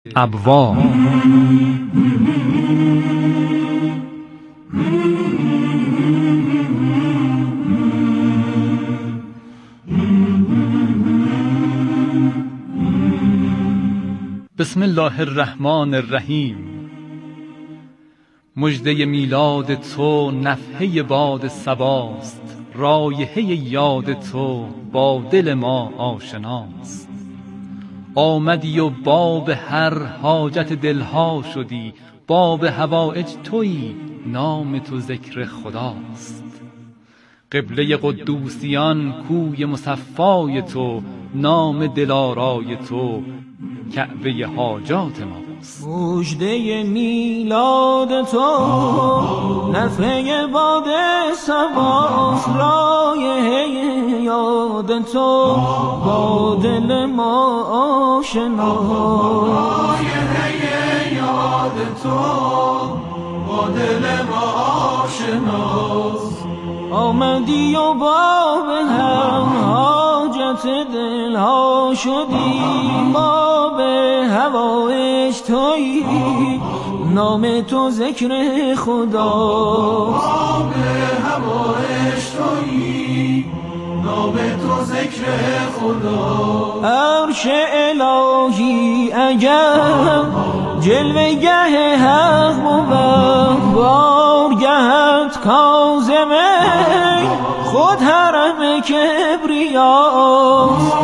ابوا. بسم الله الرحمن الرحیم. مژده میلاد تو نفحه باد صباست، رایحه یاد تو با دل ما آشناست. آمدی و باب هر حاجت دلها شدی، باب حوائج تویی، نام تو ذکر خداست. قبله قدوسیان کوی مصفای تو، نام دلارای تو کعبه حاجات ماست. مژده میلاد تو نفحه باد صباست، رایحه یاد تو با دل ما آشناست. رایحه یاد تو با دل ما آشناست. آمدی و باب هم حاجت دلها شدی، باب حوائج تویی، نام تو ذکر خداست. باب حوائج تویی، نام تو ذکر خدا. عرش الهی اگر جلوه گه حق بود، بارگهت کاظمه خود حرم کبریاست.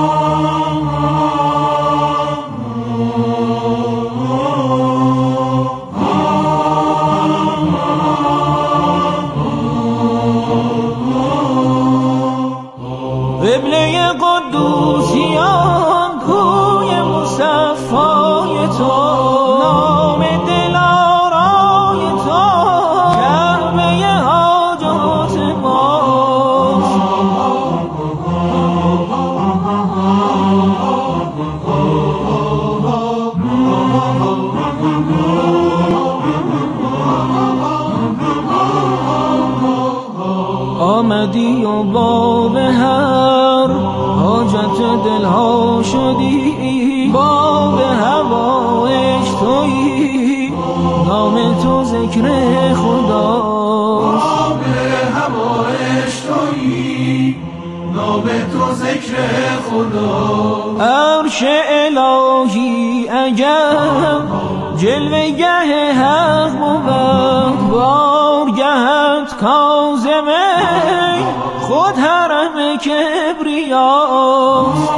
قبله قدوسیان کوی مصفای تو، نام دلارای تو کعبه حاجات ماست. آمدی و باب هر حاجت دلها شدی، باب حوائج تویی، نام تو ذکر خداست. باب حوائج تویی، نام تو ذکر خدا. عرش الهی اگر جلوه گه حق بود، بارگهت کاظمه خود حرم کبریاست.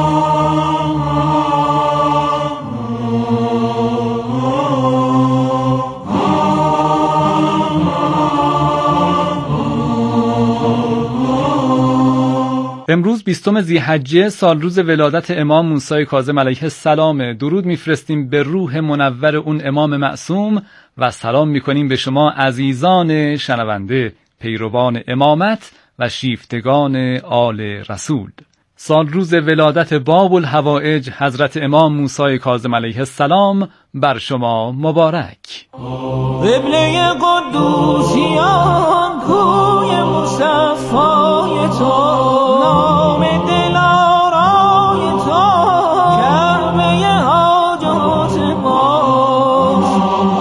امروز 20 ذی‌حجه سال روز ولادت امام موسی کاظم علیه السلام. درود میفرستیم به روح منور اون امام معصوم و سلام میکنیم به شما عزیزان شنونده، پیروان امامت و شیفتگان آل رسول. سال روز ولادت باب الحوائج حضرت امام موسی کاظم علیه السلام بر شما مبارک. قبله قدوسیان کوی مصفای تو، نام دلارای تو کعبه حاجات ماست.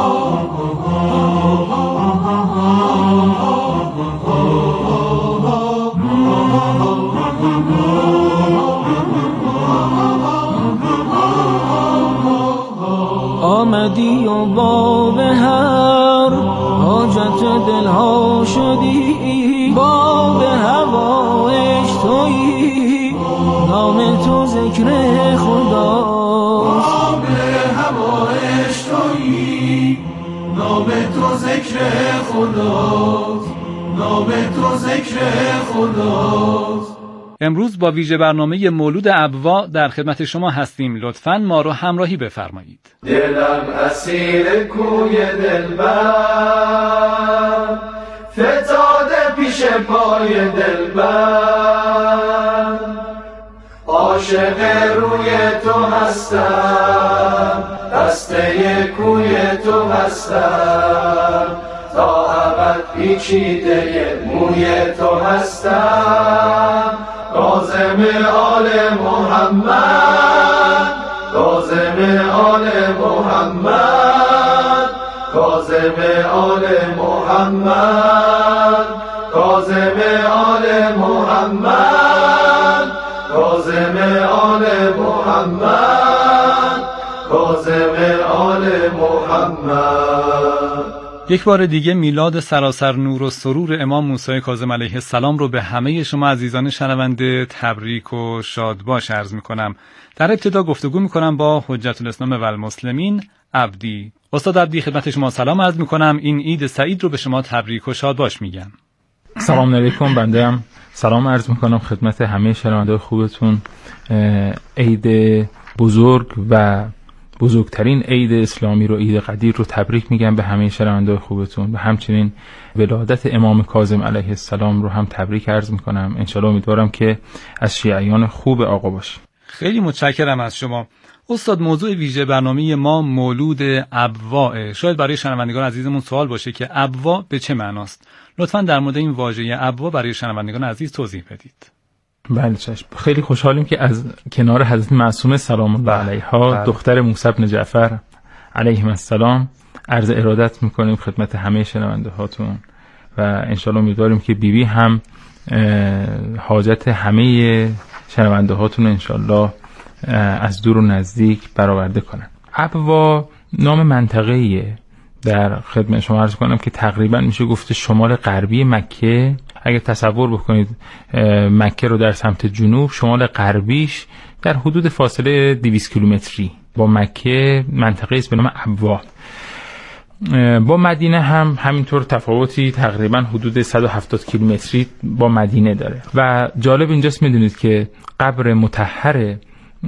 آمدی و باب هر حاجت دلها شدی، باب حوائج تویی، نام تو ذکر خداست. باب حوائج تویی، نام تو ذکر خداست. نام تو ذکر خداست. امروز با ویژه برنامه مولود ابوا در خدمت شما هستیم. لطفاً ما رو همراهی بفرمایید. دلم اسیر کوی دلبر، فتاده پیش پای دلبر. عاشق روی تو هستم، بسته کوی تو هستم، تا ابد پیچیده موی تو هستم. کاظم آل محمد، کاظم آل محمد، کاظم آل محمد، کاظم آل محمد، کاظم آل محمد، کاظم آل محمد. یک بار دیگه میلاد سراسر نور و سرور امام موسی کاظم علیه السلام رو به همه شما عزیزان شنونده تبریک و شادباش عرض میکنم. در ابتدا گفتگو میکنم با حجت الاسلام و المسلمین عبدی. استاد عبدی، خدمت شما سلام عرض میکنم. این عید سعید رو به شما تبریک و شادباش میگم. سلام علیکم. بنده هم سلام عرض میکنم خدمت همه شنونده‌های خوبتون. عید بزرگ و بزرگترین عید اسلامی رو، عید قدیر رو تبریک میگم به همه شنونده‌های خوبتون و همچنین ولادت امام کاظم علیه السلام رو هم تبریک عرض میکنم. انشالله امیدوارم که از شیعیان خوب آقا باشه. خیلی متشکرم از شما. استاد، موضوع ویژه برنامه ما مولود ابوا. شاید برای شنوندگان عزیزمون سوال باشه که ابوا به چه معناست؟ لطفاً در مورد این واژه ابوا برای شنوندگان عزیز توضیح بدید. بله چشم. خیلی خوشحالیم که از کنار حضرت معصومه سلام الله علیها دختر موسی بن جعفر علیهم السلام عرض ارادت میکنیم خدمت همه شنونده هاتون و انشالله امیدواریم که بیبی هم حاجت همه شنونده هاتون انشالله از دور و نزدیک برآورده کنن. ابوا نام منطقه‌ایه در خدمت شما عرض کنم که تقریبا میشه گفت شمال غربی مکه. اگه تصور بکنید مکه رو در سمت جنوب، شمال غربیش در حدود فاصله 200 کیلومتری با مکه منطقه است به نام ابوا. با مدینه هم همینطور تفاوتی تقریبا حدود 170 کیلومتری با مدینه داره. و جالب اینجاست میدونید که قبر مطهر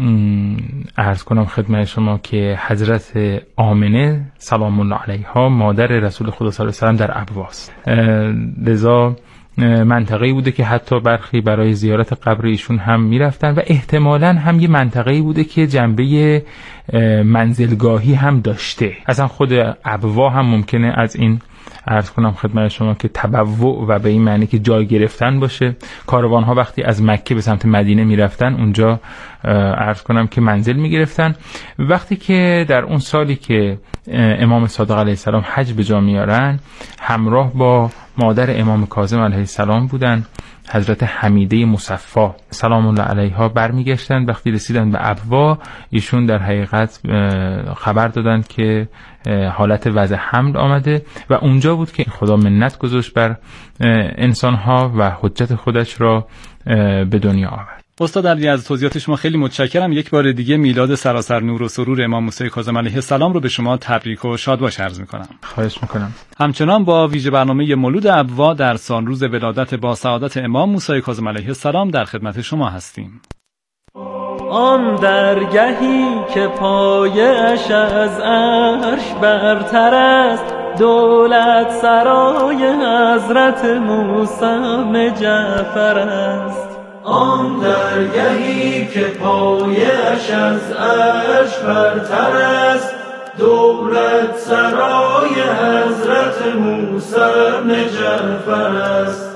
عرض کنم خدمت شما که حضرت آمنه سلام الله علیها مادر رسول خدا صلی الله علیه و سلم در ابواست. لذا منطقه‌ای بوده که حتی برخی برای زیارت قبر ایشون هم میرفتن و احتمالاً هم یه منطقه‌ای بوده که جنبه منزلگاهی هم داشته. اصلا خود ابوا هم ممکنه از این عرض کنم خدمت شما که تبوع و به این معنی که جای گرفتن باشه. کاروان ها وقتی از مکه به سمت مدینه میرفتن اونجا عرض کنم که منزل میگرفتن. وقتی که در اون سالی که امام صادق علیه السلام حج به جا میارن همراه با مادر امام کاظم علیه السلام بودن، حضرت حمیده مصفا سلام الله علیها برمیگشتن. وقتی رسیدن به ابوا ایشون در حقیقت خبر دادن که حالت وضع حمل آمده و اونجا بود که خدا منت گذاشت بر انسانها و حجت خودش را به دنیا آورد. استاد عبدی، از توضیحات شما خیلی متشکرم. یک بار دیگه میلاد سراسر نور و سرور امام موسی کاظم علیه السلام رو به شما تبریک و شادباش عرض میکنم. خواهش میکنم. همچنان با ویژه برنامه مولود ابوا در سالروز ولادت با سعادت امام موسی کاظم علیه السلام در خدمت شما هستیم. آن درگهی که پایش از عرش برتر است، دولت سرای حضرت موسی بن جعفر است. آن درگهی که پایش از عرش برتر است، دولت سرای حضرت موسی بن جعفر است.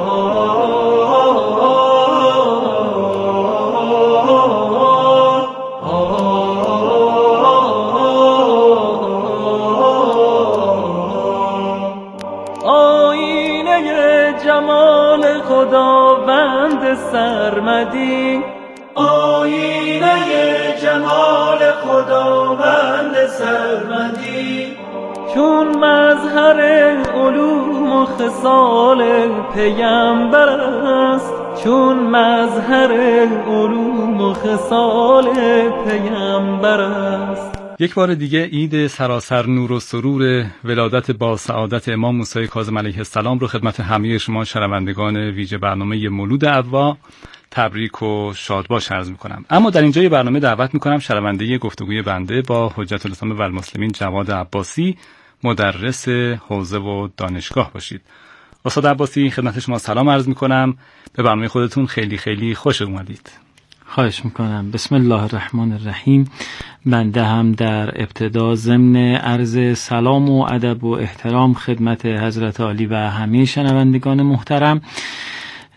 جمال خداوند سرمدی، آینه جمال خداوند سرمدی، چون مظهر علوم و خصال پیامبر است، چون مظهر علوم و خصال پیامبر است. یک بار دیگه عید سراسر نور و سرور ولادت با سعادت امام موسی کاظم علیه السلام رو خدمت همه شما شنوندگان ویژه برنامه مولود ابوا تبریک و شادباش عرض میکنم. اما در اینجا یه برنامه دعوت میکنم شنونده گفتگوی بنده با حجت الاسلام و المسلمین جواد عباسی، مدرس حوزه و دانشگاه باشید. استاد عباسی، خدمت شما سلام عرض میکنم. به برنامه خودتون خیلی خیلی خوش اومدید. خواهش میکنم. بسم الله الرحمن الرحیم. بنده هم در ابتدا ضمن عرض سلام و ادب و احترام خدمت حضرت عالی و همه شنوندگان محترم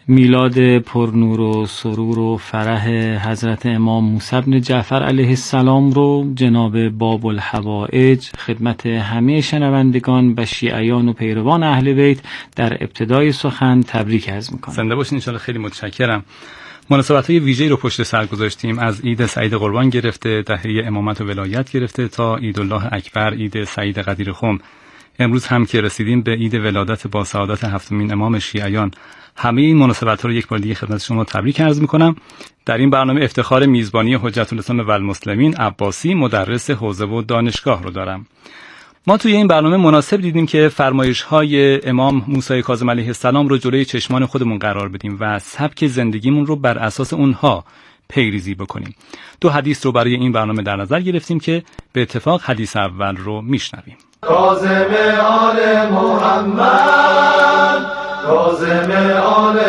میلاد پرنور و سرور و فرح حضرت امام موسی بن جعفر علیه السلام رو جناب باب الحوائج خدمت همه شنوندگان و شیعیان و پیروان اهل بیت در ابتدای سخن تبریک عرض میکنم. زنده باشین ان شاءالله. خیلی متشکرم. مناسبت‌های ویژه‌ای رو پشت سر گذاشتیم، از عید سعید قربان گرفته، دهه امامت و ولایت گرفته تا عید الله اکبر، عید سعید قدیر خم. امروز هم که رسیدیم به عید ولادت با سعادت هفتمین امام شیعیان، همه این مناسبت‌ها رو یک بار دیگه خدمت شما تبریک عرض می‌کنم. در این برنامه افتخار میزبانی حجت الاسلام والمسلمین عباسی، مدرس حوزه و دانشگاه رو دارم. ما توی این برنامه مناسب دیدیم که فرمایش‌های امام موسی کاظم علیه السلام رو جلوی چشمان خودمون قرار بدیم و سبک زندگیمون رو بر اساس اونها پیریزی بکنیم. دو حدیث رو برای این برنامه در نظر گرفتیم که به اتفاق حدیث اول رو میشنویم. کاظم آل محمد، کاظم آل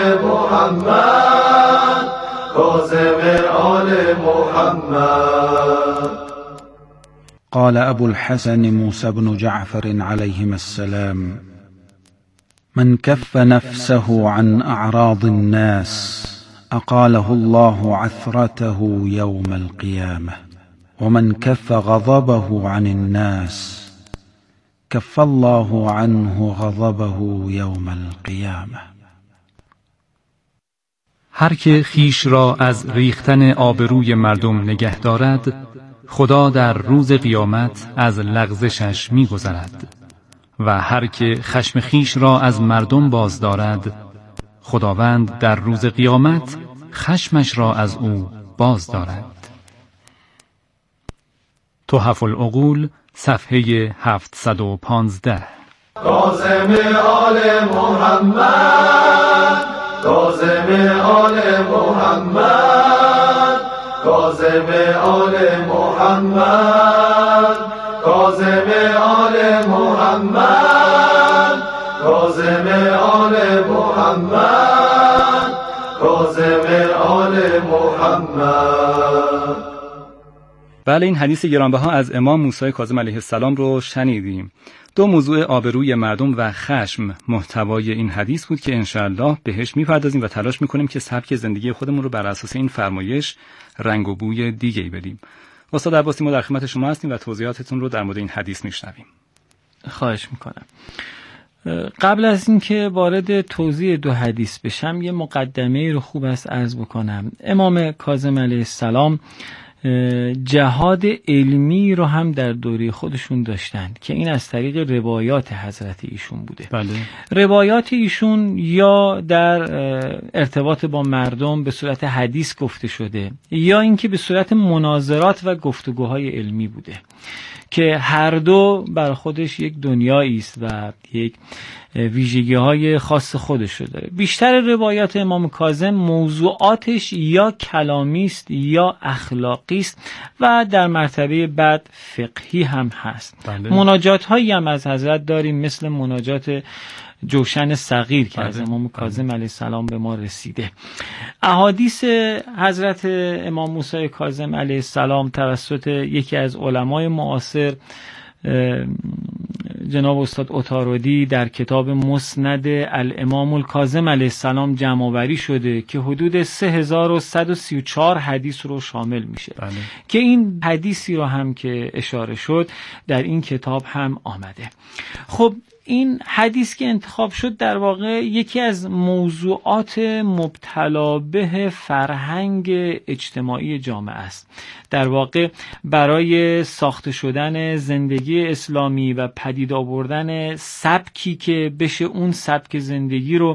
محمد، کاظم آل محمد. قال أبو الحسن موسى بن جعفر عليهما السلام: من كف نفسه عن أعراض الناس أقاله الله عثرته يوم القيامة، ومن كف غضبه عن الناس كف الله عنه غضبه يوم القيامة. هر که خیش را از ریختن آبروی مردم نگه دارد، خدا در روز قیامت از لغزشش می‌گذرد و هر که خشم خیش را از مردم باز دارد، خداوند در روز قیامت خشمش را از او باز دارد. تحف العقول صفحه 715. کاظم آل محمد، کاظم آل محمد، کاظم آل محمد، کاظم آل محمد، کاظم آل محمد، کاظم آل محمد. بله، این حدیث گرانبها از امام موسی کاظم علیه السلام رو شنیدیم. دو موضوع آبروی مردم و خشم محتوای این حدیث بود که انشاءالله بهش میپردازیم و تلاش میکنیم که سبک زندگی خودمون رو بر اساس این فرمایش رنگ و بوی دیگه‌ای بدیم. استاد عباسی، ما در خدمت شما هستیم و توضیحاتتون رو در مورد این حدیث میشنویم. خواهش میکنم. قبل از اینکه وارد توضیح دو حدیث بشم، یه مقدمه رو خوب است عرض بکنم. امام کاظم علیه السلام جهاد علمی رو هم در دوره خودشون داشتند که این از طریق روایات حضرت ایشون بوده. بله. روایات ایشون یا در ارتباط با مردم به صورت حدیث گفته شده یا اینکه به صورت مناظرات و گفتگوهای علمی بوده که هر دو بر خودش یک دنیایی است و یک ویژگی‌های خاص خودش رو داره. بیشتر روایات امام کاظم موضوعاتش یا کلامی است یا اخلاقی است و در مرتبه بعد فقهی هم هست. بله. مناجات هایی هم از حضرت داریم، مثل مناجات جوشن صغیر که از امام کاظم علیه السلام به ما رسیده. احادیث حضرت امام موسی کاظم علیه السلام توسط یکی از علمای معاصر جناب استاد عطاردی در کتاب مسند الامام الکاظم علیه السلام جمع آوری شده که حدود 3134 حدیث رو شامل میشه. بله. که این حدیثی رو هم که اشاره شد در این کتاب هم آمده. خب این حدیث که انتخاب شد در واقع یکی از موضوعات مبتلا به فرهنگ اجتماعی جامعه است. در واقع برای ساخته شدن زندگی اسلامی و پدید آوردن سبکی که بشه اون سبک زندگی رو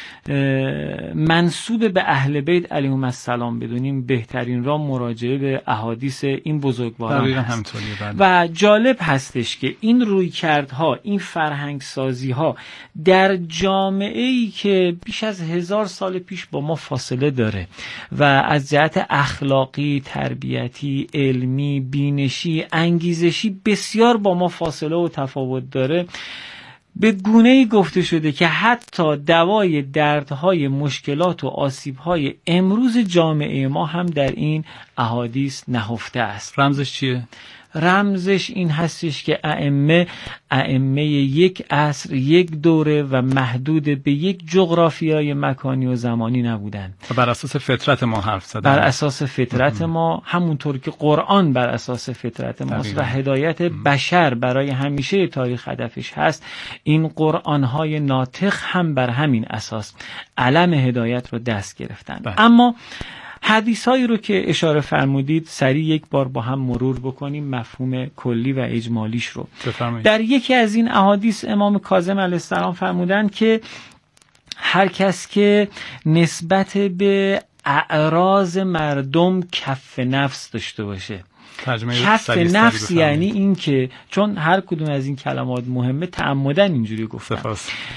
منسوب به اهل بیت علیهم السلام بدونیم، بهترین راه مراجعه به احادیث این بزرگواران هست. و جالب هستش که این رویکردها، این فرهنگ سازی ها در جامعه ای که بیش از 1000 سال پیش با ما فاصله داره و از جهت اخلاقی، تربیتی، علمی، بینشی، انگیزشی بسیار با ما فاصله و تفاوت داره، به گونه‌ای گفته شده که حتی دوای دردهای، مشکلات و آسیب‌های امروز جامعه ما هم در این احادیث نهفته است. رمزش چیه؟ رمزش این هستش که ائمه یک عصر، یک دوره و محدود به یک جغرافیای مکانی و زمانی نبودن. بر اساس فطرت ما حرف زدن. بر اساس فطرت ما، همونطور که قرآن بر اساس فطرت ماست و هدایت بشر برای همیشه تاریخ هدفش هست، این قرآن‌های ناطق هم بر همین اساس علم هدایت رو دست گرفتن. اما حدیثایی رو که اشاره فرمودید سریع یک بار با هم مرور بکنیم، مفهوم کلی و اجمالیش رو. در یکی از این احادیث امام کاظم علیه السلام فرمودن که هر کس که نسبت به اعراض مردم کف نفس داشته باشه. کف نفس یعنی این که چون هر کدوم از این کلمات مهمه تعمدن اینجوری گفتم.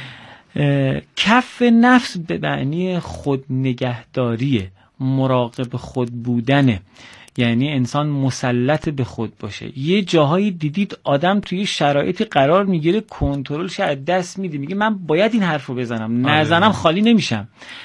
کف نفس به معنی خود نگهداریه، مراقب خود بودنه، یعنی انسان مسلط به خود باشه. یه جاهایی دیدید آدم توی شرایطی قرار میگیره کنترلش از دست میده، میگه من باید این حرفو بزنم، نزنم خالی نمیشم،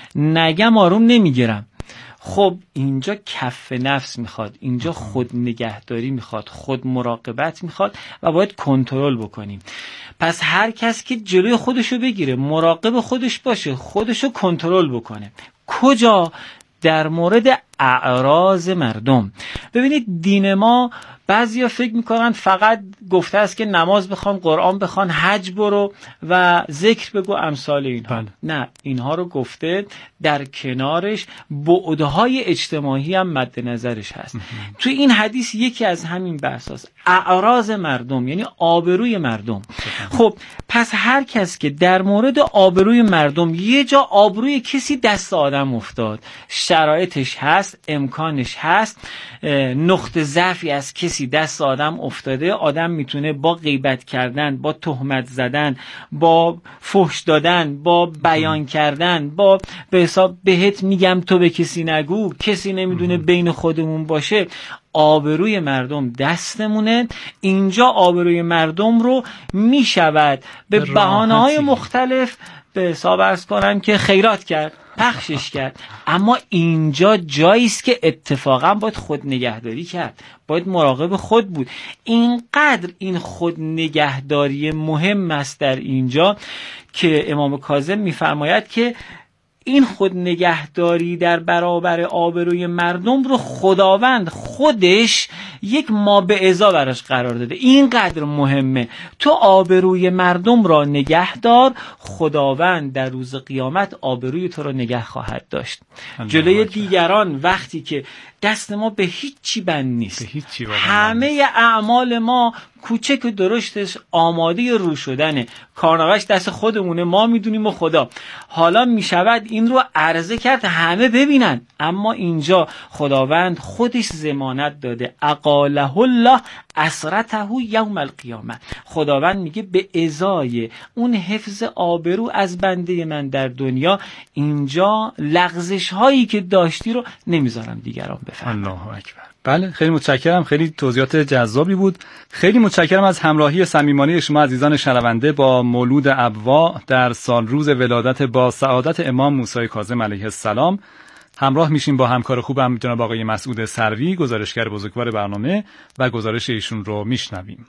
نگم آروم نمیگیرم. خب اینجا کف نفس میخواد، اینجا خود نگهداری میخواد، خود مراقبت میخواد و باید کنترل بکنیم. پس هر کس که جلوی خودشو بگیره، مراقب خودش باشه، خودشو کنترل بکنه. کجا؟ در مورد اعراض مردم. ببینید دین ما بعضیا فکر میکنن فقط گفته است که نماز بخوان، قرآن بخوان، حج برو و ذکر بگو، امثال اینها. نه، اینها رو گفته در کنارش بعدهای اجتماعی هم مد نظرش هست. تو این حدیث یکی از همین بحثاست، اعراض مردم یعنی آبروی مردم. خب پس هر کس که در مورد آبروی مردم، یه جا آبروی کسی دست آدم افتاد، شرایطش هست، امکانش هست، نقطه ضعفی از کسی دست آدم افتاده، آدم میتونه با غیبت کردن، با تهمت زدن، با فحش دادن، با بیان کردن، با به حساب بهت میگم تو به کسی نگو، کسی نمیدونه بین خودمون باشه، آبروی مردم دستمونه. اینجا آبروی مردم رو میشود به بهانه‌های مختلف به حساب عرض کنم که خیرات کرد، پخشش کرد. اما اینجا جایی است که اتفاقا باید خود نگهداری کرد، باید مراقب خود بود. اینقدر این خود نگهداری مهم است در اینجا که امام کاظم میفرماید که این خود نگهداری در برابر آبروی مردم رو خداوند خودش یک مابعضا براش قرار داده. اینقدر مهمه. تو آبروی مردم را نگهدار، خداوند در روز قیامت آبروی تو را نگه خواهد داشت. جلوی دیگران وقتی که دست ما به هیچی بند نیست، همه اعمال ما کوچک و درشتش آماده رو شدنه، کارنامه‌اش دست خودمونه، ما میدونیم و خدا. حالا میشود این رو عرضه کرد همه ببینن، اما اینجا خداوند خودش ضمانت داده، اقاله الله اسرته یوم القیامه. خداوند میگه به ازای اون حفظ آبرو از بنده من در دنیا، اینجا لغزش هایی که داشتی رو نمیذارم دیگران بفهمن. الله اکبر. بله، خیلی متشکرم، خیلی توضیحات جذابی بود. خیلی متشکرم از همراهی صمیمانه شما عزیزان شنونده با مولود ابوا در سال روز ولادت با سعادت امام موسی کاظم علیه السلام. همراه میشیم با همکار خوبم جناب آقای مسعود سروی، گزارشگر بزرگوار برنامه، و گزارش ایشون رو میشنویم.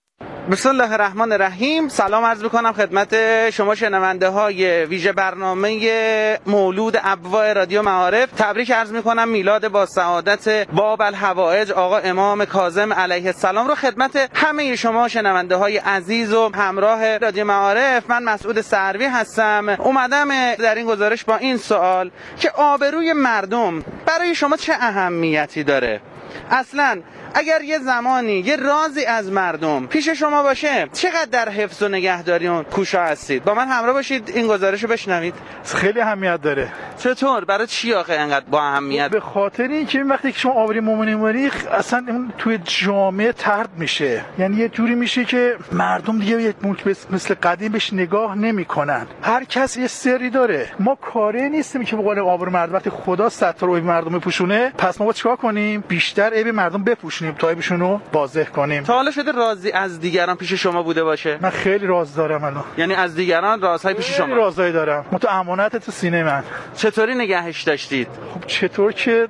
بسم الله الرحمن الرحیم. سلام عرض میکنم خدمت شما شنونده های ویژه برنامه مولود ابوا رادیو معارف. تبریک عرض میکنم میلاد با سعادت باب الحوائج آقا امام کاظم علیه السلام رو خدمت همه شما شنونده های عزیز و همراه رادیو معارف. من مسعود سروی هستم. اومدم در این گزارش با این سوال که آبروی مردم برای شما چه اهمیتی داره؟ اصلاً اگر یه زمانی یه رازی از مردم پیش شما باشه، چقدر در حفظ و نگهداری اون کوشا هستید؟ با من همراه باشید این گزارشو بشنوید. خیلی اهمیت داره. چطور؟ برای چی آخه اینقدر با اهمیت؟ به خاطر اینکه وقتی که شما آبروی مومنین میبری، اصلا اون توی جامعه طرد میشه، یعنی یه جوری میشه که مردم دیگه یه مثل قدیم بهش نگاه نمیکنن. هر کس یه سری داره. ما کاری نیستیم که به قول آبروی مردم، وقتی خدا ستار عیب مردم بپوشونه، پس ما چیکار کنیم؟ بیشتر عیب مردم بپوشونیم تا عیبشون رو واضح کنیم. تا حالا شده رازی از دیگران پیش شما بوده باشه؟ من خیلی راز دارم الان. یعنی از دیگران رازهای پیش شما؟ خیلی رازایی دارم. تو امانت تو سینه من. چطوری نگهش داشتید؟ خب چطور که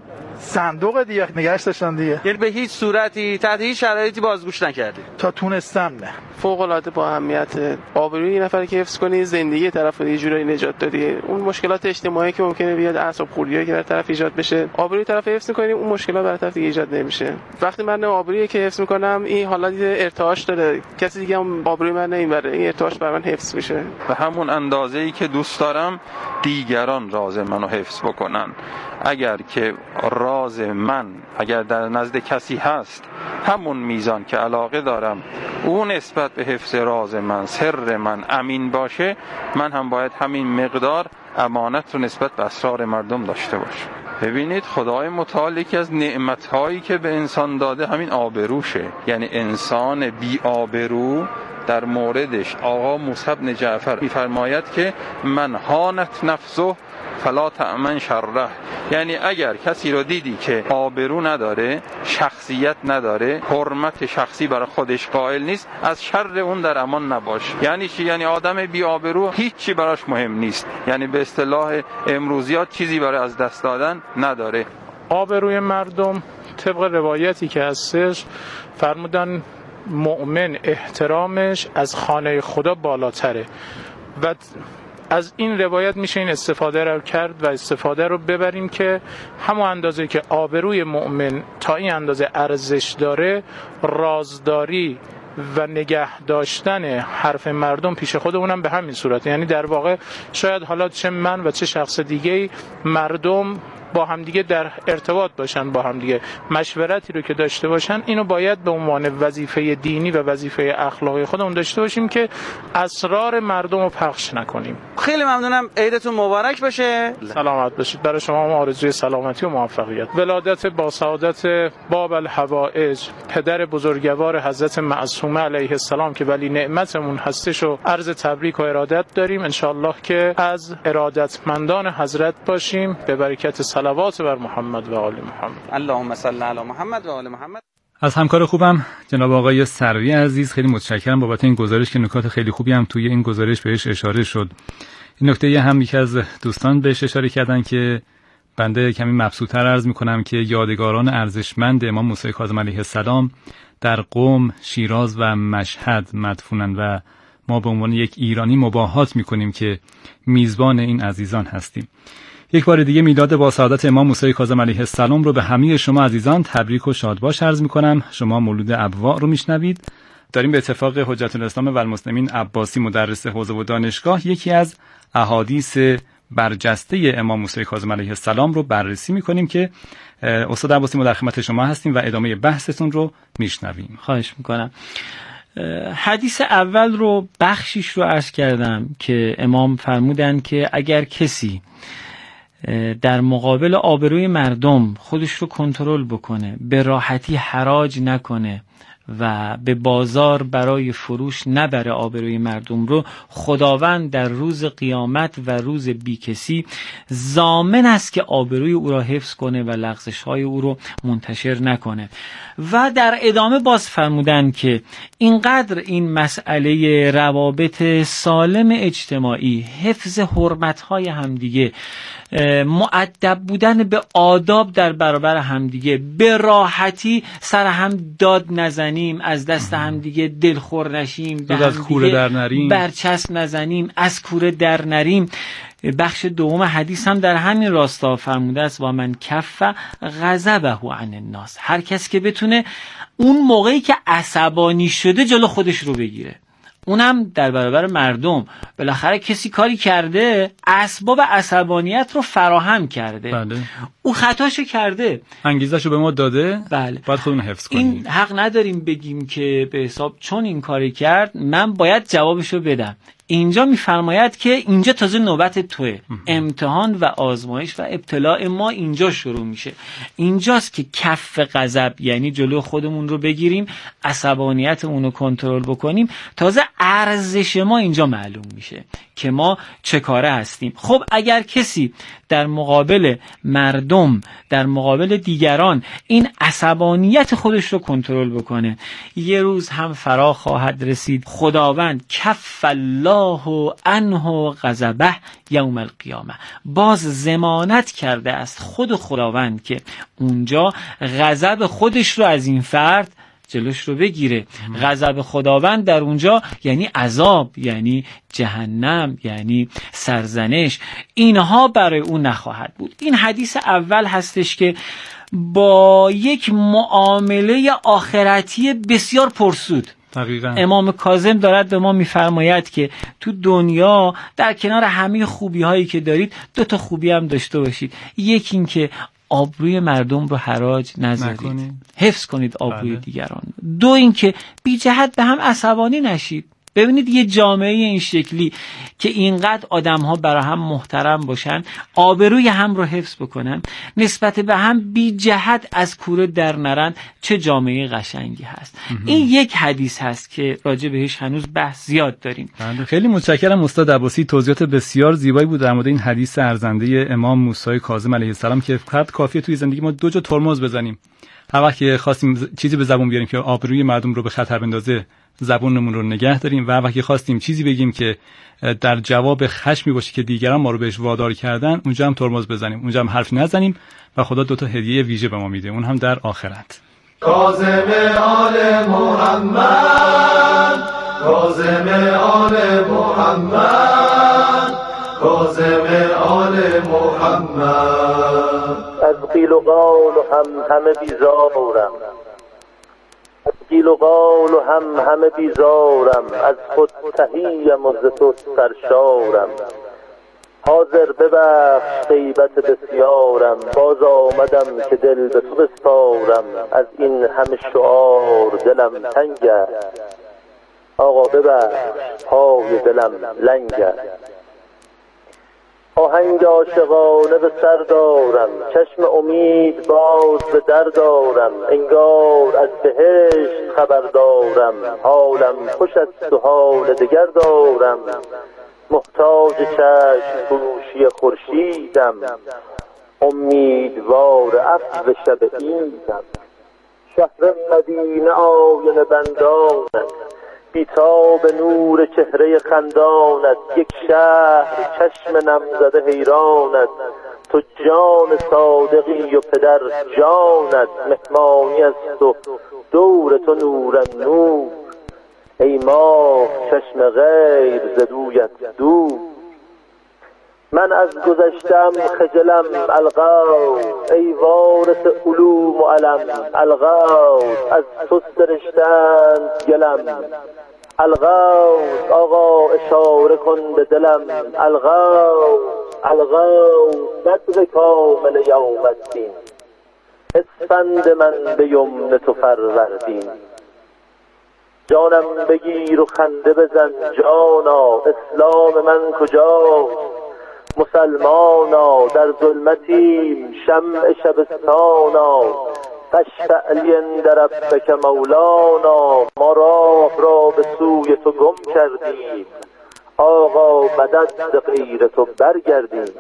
صندوق دیگه نگهش داشتن دیگه. یعنی به هیچ صورتی تحت هیچ شرایطی بازگوش نکردی؟ تا تونستم نه. فوق العاده با اهمیت. آبروی یه نفر که حفظ کنی، زندگی طرف رو یه جورایی نجات دادی. اون مشکلات اجتماعی که ممکنه بیاد، اعصاب خوردیایی که در طرف ایجاد بشه، آبروی طرف حفظ کنی، اون مشکلات برای طرف ایجاد نمیشه. وقتی من آبرویی که حفظ میکنم این حالت ارتعاش داره، کسی دیگه هم آبروی من نمیبره، این ارتعاش برای من حفظ میشه. به همون اندازه‌ای که دوست دارم دیگران راز منو حفظ بکنن. اگر که راز من اگر در نزد کسی هست، همون میزان که علاقه دارم اون نسبت به حفظ راز من، سر من امین باشه، من هم باید همین مقدار امانت رو نسبت به اسرار مردم داشته باشم. ببینید خدای متعال یکی از نعمت‌هایی که به انسان داده همین آبروشه. یعنی انسان بی آبرو در موردش آقا موسی بن جعفر می‌فرماید که من هانت نفسه فلا تأمن شره. یعنی اگر کسی رو دیدی که آبرو نداره، شخصیت نداره، حرمت شخصی برای خودش قائل نیست، از شر اون در امان نباش. یعنی چی؟ یعنی آدم بی آبرو هیچی براش مهم نیست. یعنی به اصطلاح امروزیات چیزی برای از دست دادن نداره. آبروی مردم طبق روایتی که هستش فرمودن مؤمن احترامش از خانه خدا بالاتره و از این روایت میشه این استفاده رو کرد و استفاده رو ببریم که همون اندازه که آبروی مؤمن تا این اندازه ارزش داره، رازداری و نگه داشتن حرف مردم پیش خودمونم به همین صورت. یعنی در واقع شاید حالا چه من و چه شخص دیگه مردم با همدیگه در ارتباط باشن، با همدیگه مشورتی رو که داشته باشن، اینو باید به عنوان وظیفه دینی و وظیفه اخلاقی خودمون داشته باشیم که اسرار مردم رو پخش نکنیم. خیلی ممنونم، عیدتون مبارک باشه. سلامت باشید. برای شما هم آرزوی سلامتی و موفقیت. ولادت با سعادت باب الحوائج پدر بزرگوار حضرت معصومه علیه السلام که ولی نعمتمون هستش و عرض تبریک و ارادت داریم. انشالله که از ارادتمندان حضرت باشیم به برکت صلوات بر محمد و آل محمد. اللهم صل علی محمد و آل محمد. از همکار خوبم جناب آقای سروی عزیز خیلی متشکرم بابت این گزارش که نکات خیلی خوبی هم توی این گزارش بهش اشاره شد. این نکته هم یکی از دوستان بهش اشاره کردن که بنده کمی مبسوط‌تر عرض می‌کنم که یادگاران ارزشمند امام موسی کاظم علیه السلام در قم، شیراز و مشهد مدفونن و ما به عنوان یک ایرانی مباهات می‌کنیم که میزبان این عزیزان هستیم. یک بار دیگه میلاد با سعادت امام موسی کاظم علیه السلام رو به همه شما عزیزان تبریک و شادباش عرض می‌کنم. شما مولود ابوا رو میشنوید. داریم به اتفاق حجت الاسلام و المسلمین عباسی مدرس حوزه و دانشگاه یکی از احادیث برجسته امام موسی کاظم علیه السلام رو بررسی می‌کنیم که استاد عباسی ما در خدمت شما هستیم و ادامه بحثتون رو میشنویم. خواهش می‌کنم. حدیث اول رو بخشیش رو عرض کردم که امام فرمودن که اگر کسی در مقابل آبروی مردم خودش رو کنترل بکنه، به راحتی حراج نکنه و به بازار برای فروش نبره آبروی مردم رو، خداوند در روز قیامت و روز بیکسی ضامن است که آبروی او را حفظ کنه و لغزش‌های او رو منتشر نکنه. و در ادامه باز فرمودن که اینقدر این مسئله روابط سالم اجتماعی، حفظ حرمت‌های همدیگه، مؤدب بودن به آداب در برابر همدیگه، به راحتی سر هم داد نزنیم، از دست همدیگه دلخور نشیم، به از کوره در نریم، برچسب نزنیم، از کوره در نریم. بخش دوم حدیث هم در همین راستا فرموده است و من کف غضبه عن الناس. هر کس که بتونه اون موقعی که عصبانی شده جلو خودش رو بگیره، اونم در برابر مردم. بالاخره کسی کاری کرده، اسباب عصبانیت رو فراهم کرده. بله. او خطاشو کرده، انگیزشو به ما داده. بله. باید خودمون حفظ کنیم. این حق نداریم بگیم که به حساب چون این کاری کرد من باید جوابشو بدم. اینجا میفرماید که اینجا تازه نوبت توه، امتحان و آزمایش و ابتلاء ما اینجا شروع میشه. اینجاست که کف غضب، یعنی جلو خودمون رو بگیریم، عصبانیتمون رو کنترل بکنیم، تازه ارزش ما اینجا معلوم میشه که ما چه کاره هستیم. خب اگر کسی در مقابل مردم، در مقابل دیگران این عصبانیت خودش رو کنترل بکنه، یه روز هم فرا خواهد رسید. خداوند کف الله الله عنه غضبه یوم القیامه. باز ضمانت کرده است خود خداوند که اونجا غضب خودش رو از این فرد جلوش رو بگیره. غضب خداوند در اونجا یعنی عذاب، یعنی جهنم، یعنی سرزنش. اینها برای اون نخواهد بود. این حدیث اول هستش که با یک معامله آخرتی بسیار پرسود دقیقاً امام کاظم دارد به ما میفرماید که تو دنیا در کنار همه خوبی هایی که دارید 2 خوبی هم داشته باشید. یکی این که آبروی مردم رو حراج نذارید، حفظ کنید آبروی دیگران. 2 این که بی جهت به هم عصبانی نشید. ببینید یه جامعه این شکلی که اینقدر آدم ها برای هم محترم باشن، آبروی هم رو حفظ بکنن، نسبت به هم بی جهت از کوره در نرن، چه جامعه قشنگی هست. این یک حدیث هست که راجع بهش هنوز بحث زیاد داریم. خیلی متشکرم استاد عباسی، توضیحات بسیار زیبایی بود در مورد این حدیث ارزنده امام موسی کاظم علیه السلام که فقط کافیه توی زندگی ما 2 جا ترمز بزنیم. هر وقت که خواستیم چیزی به زبون بیاریم که آبروی مردم رو به خطر بندازه، زبونمون رو نگه داریم، و وقتی خواستیم چیزی بگیم که در جواب خشمی باشه که دیگران ما رو بهش وادار کردن، اونجا هم ترمز بزنیم، اونجا هم حرف نزنیم و خدا 2 هدیه ویژه به ما میده، اون هم در آخرت. کاظم آل محمد، کاظم آل محمد، کاظم آل محمد. از قیل و قال و همه بیزارم، از قیل و قال و همه بیزارم، از خود تهیم و ز تو سرشارم. حاضر ببخش غیبت بسیارم، باز آمدم که دل به تو بسپارم. از این همه شعار دلم تنگ است، آقا ببخش پای دلم لنگ است. آهنگ عاشقانه به سر دارم، چشم امید باز به در دارم. انگار از بهشت خبر دارم، حالم خوش است و حال دگر دارم. محتاج چشم فروشی خورشیدم، امیدوار عفو شب عیدم. شهر مدینه آینه بندانت، بیتاب نور چهره خندانت. یک شهر چشم نمزده حیرانت، تو جان صادقی و پدر جانت. مهمانی است و دور تو نور نور، ای ماه چشم غیر ز رویت دور. من از گذشتم خجلم الغوث، ای وارث علوم و علم الغوث. از تو سرشتند گلم الغوث، آقا اشاره کن به دلم الغوث. الغوث بدر کامل یوم الدین، اسفند من به یمن تو فروردین. جانم بگیر و خنده بزن جانا، اسلام من کجاست مسلمانا. در ظلمتیم شمع شبستانا، فاشفع لی عند ربک مولانا. ما راه را به سوی تو گم کردیم، آقا مدد ز غیر تو برگردیم.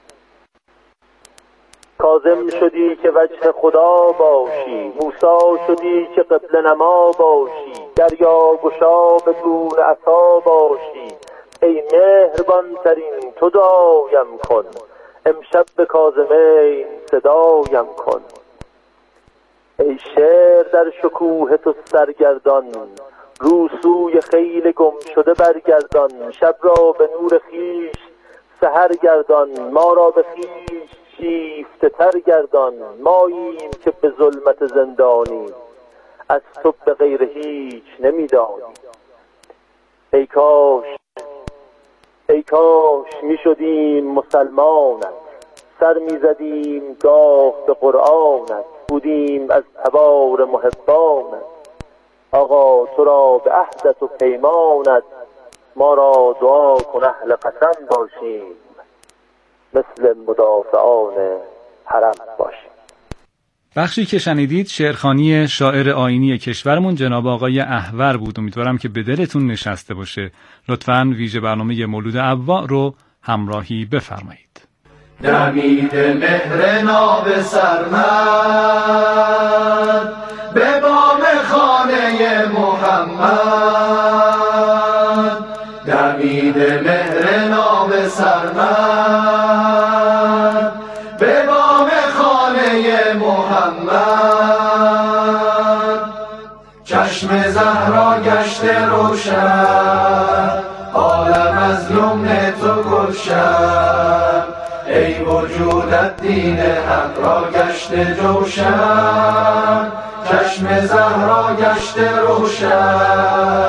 کاظم شدی که وجه خدا باشی، موسی شدی که قبله نما باشی. دریا گشا به گونه عصا باشی، ای مهربان ترین تو دایم کن. امشب به کاظمین صدایم کن. ای شعر در شکوه تو سرگردان، رو سوی خیل گم شده برگردان. شب را به نور خیش سحر گردان، ما را به خیش شیفته تر گردان. ماییم که به ظلمت زندانی، از تو به غیر هیچ نمیدانی. ای کاش می شدیم مسلمانت، سر می زدیم گاه به قرآنت. بودیم از تبار محبانت، آقا تو را به عهدت و پیمانت. ما را دعا کن اهل قسم باشیم، مثل مدافعان حرم باشیم. بخشی که شنیدید شعرخوانی شاعر آیینی کشورمون جناب آقای احور بود. امیدوارم که به دلتون نشسته باشه. لطفاً ویژه برنامه مولود ابوا رو همراهی بفرمایید. دمید مهر ناب سرمد به بام خانه محمد، دمید گشته روشن، عالم از یمن تو گلشن. ای وجودت دین حق را گشته جوشن، چشم زهرا گشته روشن.